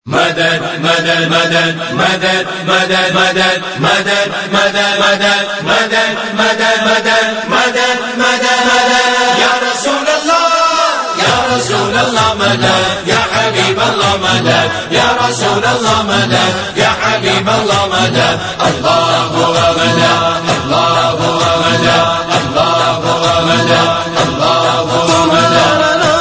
مدد مدد مدد مدد مدد مدد مدد مدد مدد مدد مدد مدد مدد مدد مدد یا رسول اللہ یا رسول اللہ مدد یا حبیب اللہ مدد یا رسول اللہ مدد یا حبیب اللہ مدد اللہ ہوا مدد اللہ ہوا مدد اللہ ہوا مدد اللہ ہوا مدد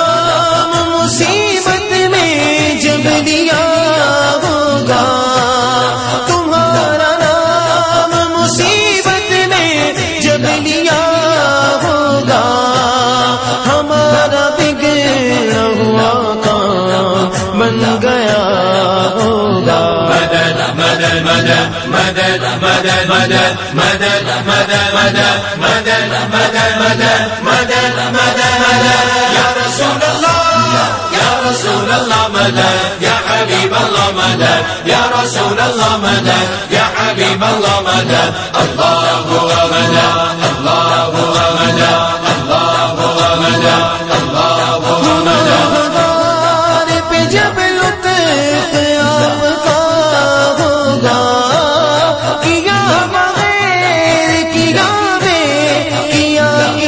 مصیبت میں جب دیا ہوگا تمہارا نام مصیبت میں جب لیا ہوگا ہمارا بگڑا ہوا کام بن گیا ہوگا مدد مدد مدد مدد مدد مدد مدد مدد مدد مدد مدد مدد مدد مدد مدد یا رسول اللہ یا رسول اللہ مدد یا حبیب اللہ مدد یا رسول اللہ مدد یا حبیب اللہ مدد اللہ ہوا مدد اللہ ہوا مدد اللہ ہوا مدد اللہ ہوا مدد پہ جب لطف آپ کا ہوگا کیا بغیر کیا میں کیا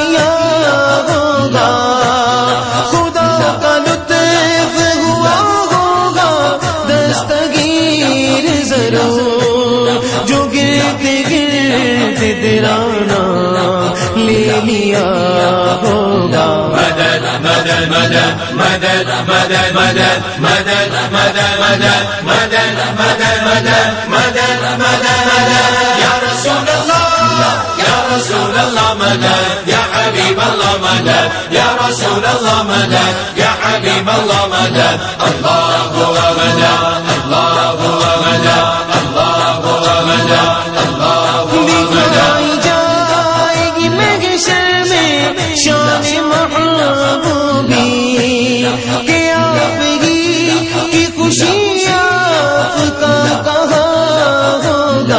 ہوگا خدا کا لطف ہوا ہوگا دستگیر ضرور جو گرد گرد دیرانا لے لیا ہوگا مدد مدد مدد مدد مدد مدد مدد مدد مدد مدد مدد مدد مدد مدد مدد یا رسول اللہ یا رسول اللہ مدد یا حبیب اللہ مدد یا رسول اللہ مدد یا حبیب اللہ مدد اللہ ہوا مدد اللہ ہوا مدد اللہ ہوا مدد اللہ ہوا مدد جائے گی محشر میں شان محبوبی کہ آپ ہی کی خوشی آپ کا کہاں ہوگا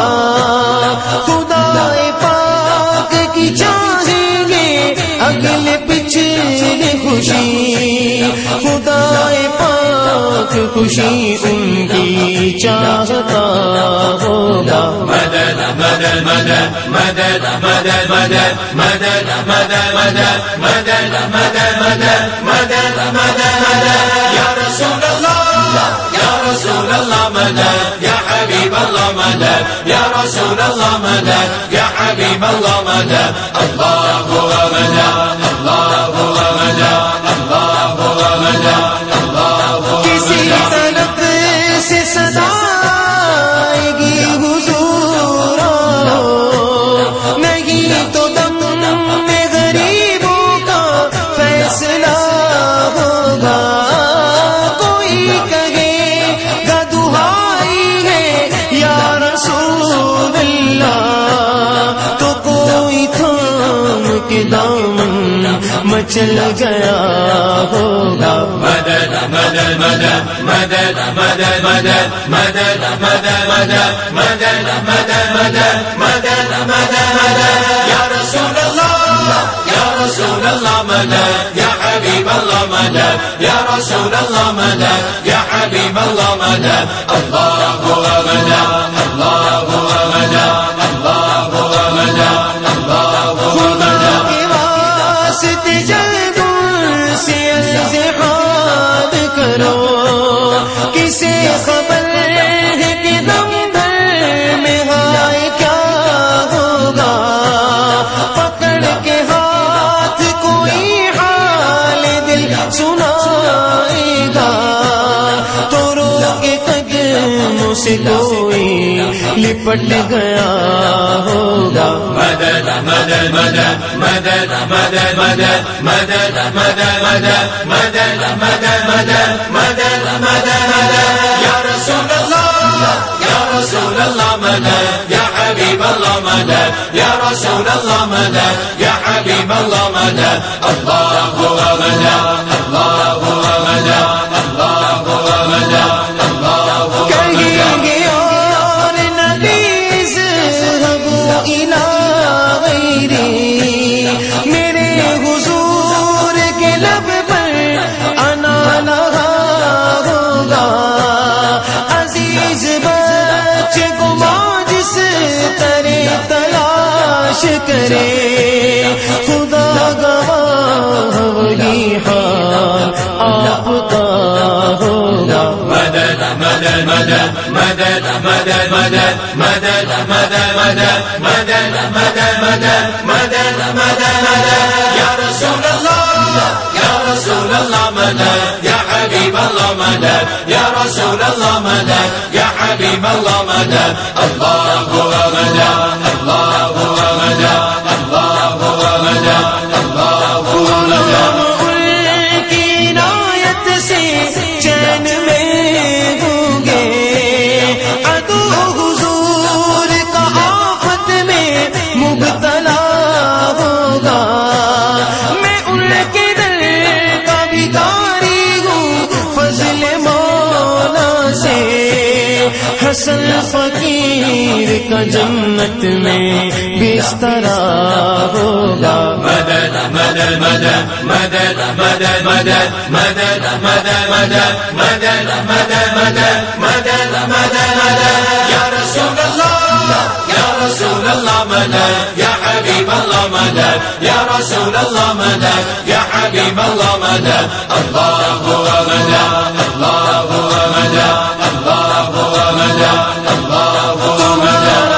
خدا پاک کی چاہیں گے اگلے پچھلے خوشی خدا پاک خوشی ان کی چاہتا ہوگا مدد مدد مدد مدد مدد مدد مدد مدد مدد مدد مدد مدد مدد مدد مدد یا رسول اللہ یا رسول اللہ مدد یا حبیب اللہ مدد یا رسول اللہ مدد یا حبیب اللہ مدد اللہ ہوا مدد اللہ ہوا مدد اللہ ہوا مدد اللہ ہوا کسی طرف سے صدا آئے گی حضور آؤ نہیں تو دم میں غریبوں کا فیصلہ ہوگا کوئی کہے گا دہائی ہے یا رسول اللہ تو کوئی تھام کے دامن مچل گیا ہوگا مدد مدد مدد مدد مدد مدد مدد مدد مدد مدد مدد مدد مدد مدد مدد یا رسول اللہ یا رسول اللہ مدد یا حبیب اللہ مدد یا رسول اللہ مدد یا حبیب اللہ مدد اللہ ہوا مدد اللہ ہوا مدد اللہ ہوا مدد اللہ ہوا مدد کے واسطے جلدوں سے التحاد کرو کسے خبر ہے کہ دم بھر میں ہائے کیا ہوگا پکڑ کے ہاتھ کوئی حال دل سنائے گا تو رو کے قدموں سے کوئی لپٹ گیا ہوگا مدد مدد مدد مدد مدد مدد مدد مدد مدد مدد مدد مدد مدد مدد مدد یا رسول اللہ یا رسول اللہ مدد یا حبیب اللہ مدد یا رسول اللہ مدد یا حبیب اللہ مدد اللہ ہوا مدد اللہ ہوا مدد اللہ ہوا مدد اللہ ہوا کہیں گے اور نبی ذهبوا إلى غیری میرے حضور کے لب پر انا لگا ہوگا مدد مدد مدد مدد مدد مدد مدد مدد مدد مدد مدد یا رسول اللہ یا رسول اللہ مدد یا حبیب اللہ مدد یا رسول اللہ مدد یا حبیب اللہ مدد اللہ ہوا مدد اللہ ہوا مدد اللہ ہوا مدد اللہ ہوا مدد حسن فقیر کا جنت میں بستر ہوگا مدد مدد مدد مدد مدد مدد مدد مدد مدد مدد مدد مدد مدد مدد یا رسول اللہ یا رسول اللہ مدد یا حبیب اللہ مدد یا رسول اللہ مدد یا حبیب اللہ مدد اللہ ہوا مدد اللہ ہوا مدد اللہ ہوا مدد اللہ ہوا مدد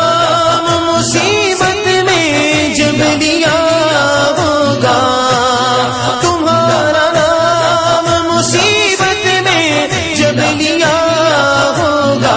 مصیبت میں جب لیا ہوگا تمہارا نام مصیبت میں جب لیا ہوگا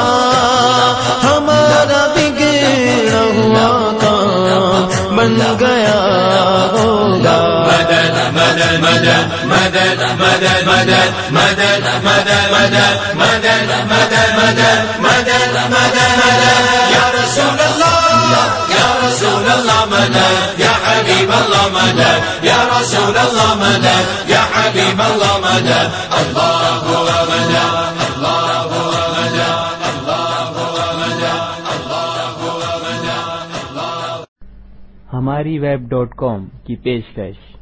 ہمارا بگڑا ہوا کام بن گیا ہوگا مدد مدد مدد مدد مدد مدد مدد مدد مدد مدد مدد مدد مدد مدد یا رسول اللہ یا رسول اللہ مدد یا حبیب اللہ مدد یا رسول اللہ مدد یا حبیب اللہ مدد اللہ ہوا مدد اللہ ہوا مدد اللہ ہوا مدد اللہ ہوا مدد ہماری web.com کی پیشکش